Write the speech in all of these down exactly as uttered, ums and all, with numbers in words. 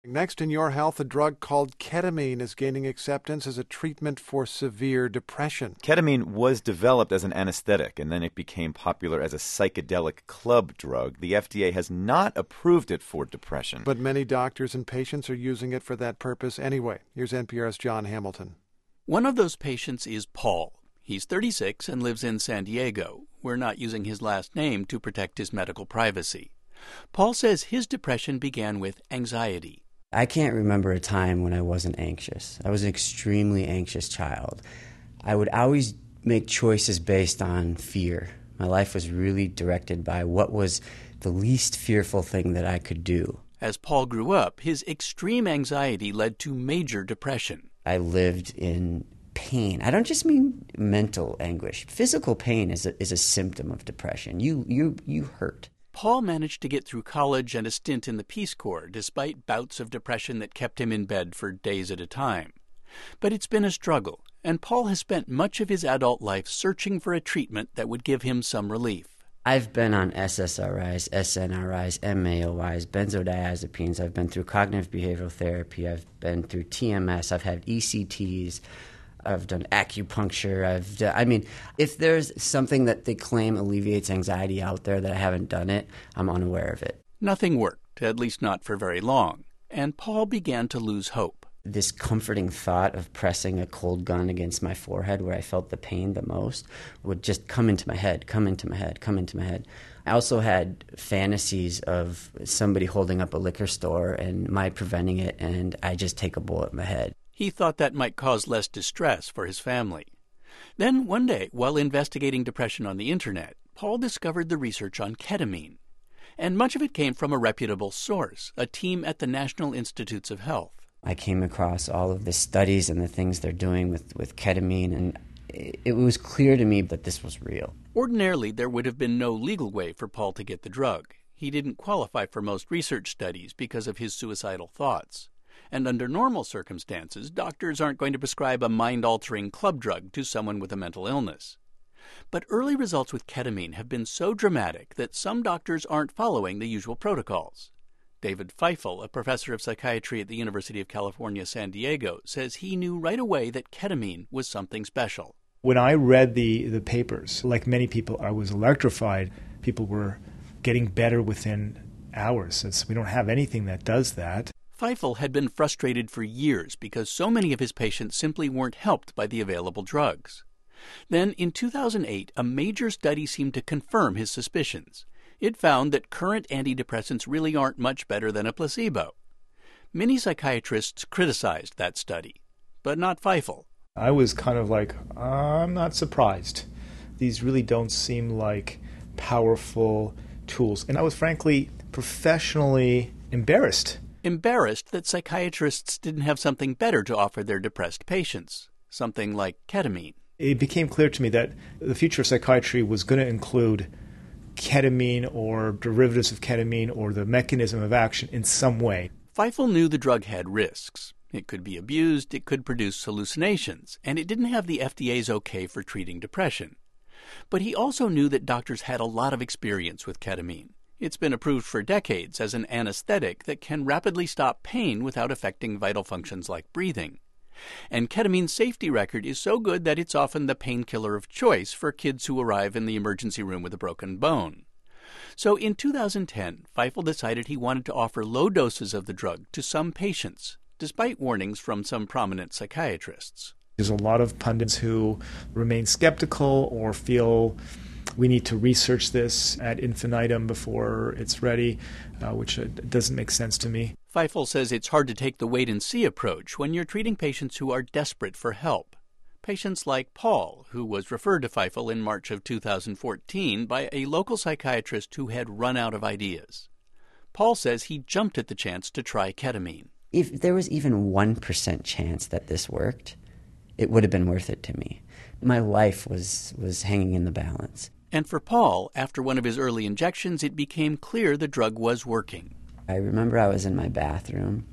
Next in Your Health, a drug called ketamine is gaining acceptance as a treatment for severe depression. Ketamine was developed as an anesthetic, and then it became popular as a psychedelic club drug. The F D A has not approved it for depression. But many doctors and patients are using it for that purpose anyway. Here's N P R's John Hamilton. One of those patients is Paul. He's thirty-six and lives in San Diego. We're not using his last name to protect his medical privacy. Paul says his depression began with anxiety. I can't remember a time when I wasn't anxious. I was an extremely anxious child. I would always make choices based on fear. My life was really directed by what was the least fearful thing that I could do. As Paul grew up, his extreme anxiety led to major depression. I lived in pain. I don't just mean mental anguish. Physical pain is a, is a symptom of depression. You, you, you hurt. Paul managed to get through college and a stint in the Peace Corps, despite bouts of depression that kept him in bed for days at a time. But it's been a struggle, and Paul has spent much of his adult life searching for a treatment that would give him some relief. I've been on S S R Is, S N R Is, M A O Is, benzodiazepines. I've been through cognitive behavioral therapy. I've been through T M S. I've had E C Ts. I've done acupuncture. I've done, I mean, if there's something that they claim alleviates anxiety out there that I haven't done it, I'm unaware of it. Nothing worked, at least not for very long, and Paul began to lose hope. This comforting thought of pressing a cold gun against my forehead where I felt the pain the most would just come into my head, come into my head, come into my head. I also had fantasies of somebody holding up a liquor store and my preventing it, and I just take a bullet in my head. He thought that might cause less distress for his family. Then one day, while investigating depression on the internet, Paul discovered the research on ketamine. And much of it came from a reputable source, a team at the National Institutes of Health. I came across all of the studies and the things they're doing with, with ketamine, and it was clear to me that this was real. Ordinarily, there would have been no legal way for Paul to get the drug. He didn't qualify for most research studies because of his suicidal thoughts. And under normal circumstances, doctors aren't going to prescribe a mind-altering club drug to someone with a mental illness. But early results with ketamine have been so dramatic that some doctors aren't following the usual protocols. David Feifel, a professor of psychiatry at the University of California, San Diego, says he knew right away that ketamine was something special. When I read the, the papers, like many people, I was electrified. People were getting better within hours, since we don't have anything that does that. Feifel had been frustrated for years because so many of his patients simply weren't helped by the available drugs. Then, in two thousand eight, a major study seemed to confirm his suspicions. It found that current antidepressants really aren't much better than a placebo. Many psychiatrists criticized that study, but not Feifel. I was kind of like, I'm not surprised. These really don't seem like powerful tools. And I was frankly professionally embarrassed. Embarrassed that psychiatrists didn't have something better to offer their depressed patients, something like ketamine. It became clear to me that the future of psychiatry was going to include ketamine or derivatives of ketamine or the mechanism of action in some way. Feifel knew the drug had risks. It could be abused, it could produce hallucinations, and it didn't have the F D A's okay for treating depression. But he also knew that doctors had a lot of experience with ketamine. It's been approved for decades as an anesthetic that can rapidly stop pain without affecting vital functions like breathing. And ketamine's safety record is so good that it's often the painkiller of choice for kids who arrive in the emergency room with a broken bone. So in two thousand ten, Feifel decided he wanted to offer low doses of the drug to some patients, despite warnings from some prominent psychiatrists. There's a lot of pundits who remain skeptical or feel we need to research this ad infinitum before it's ready, uh, which uh, doesn't make sense to me. Feifel says it's hard to take the wait-and-see approach when you're treating patients who are desperate for help. Patients like Paul, who was referred to Feifel in March of two thousand fourteen by a local psychiatrist who had run out of ideas. Paul says he jumped at the chance to try ketamine. If there was even one percent chance that this worked, it would have been worth it to me. My life was, was hanging in the balance. And for Paul, after one of his early injections, it became clear the drug was working. I remember I was in my bathroom,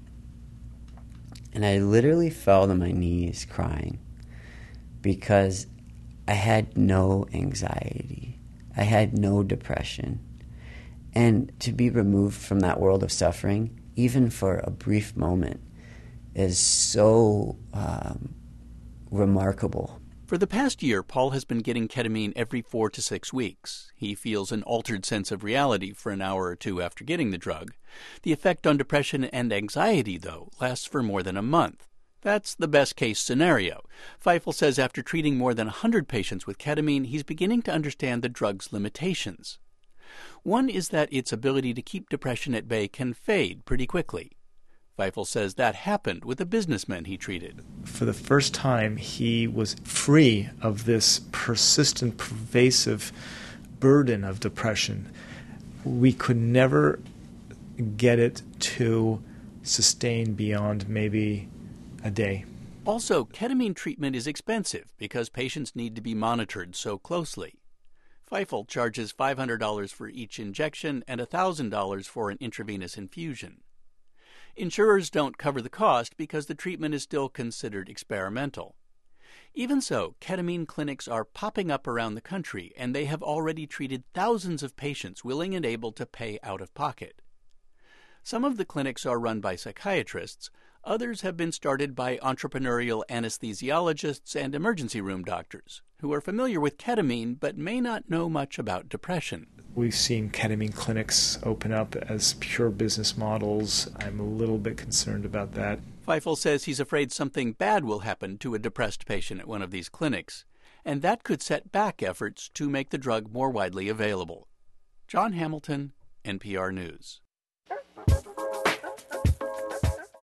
and I literally fell to my knees crying because I had no anxiety. I had no depression. And to be removed from that world of suffering, even for a brief moment, is so um, remarkable. For the past year, Paul has been getting ketamine every four to six weeks. He feels an altered sense of reality for an hour or two after getting the drug. The effect on depression and anxiety, though, lasts for more than a month. That's the best-case scenario. Feifel says after treating more than one hundred patients with ketamine, he's beginning to understand the drug's limitations. One is that its ability to keep depression at bay can fade pretty quickly. Feifel says that happened with a businessman he treated. For the first time, he was free of this persistent, pervasive burden of depression. We could never get it to sustain beyond maybe a day. Also, ketamine treatment is expensive because patients need to be monitored so closely. Feifel charges five hundred dollars for each injection and one thousand dollars for an intravenous infusion. Insurers don't cover the cost because the treatment is still considered experimental. Even so, ketamine clinics are popping up around the country, and they have already treated thousands of patients willing and able to pay out of pocket. Some of the clinics are run by psychiatrists. Others have been started by entrepreneurial anesthesiologists and emergency room doctors who are familiar with ketamine but may not know much about depression. We've seen ketamine clinics open up as pure business models. I'm a little bit concerned about that. Feifel says he's afraid something bad will happen to a depressed patient at one of these clinics, and that could set back efforts to make the drug more widely available. John Hamilton, N P R News.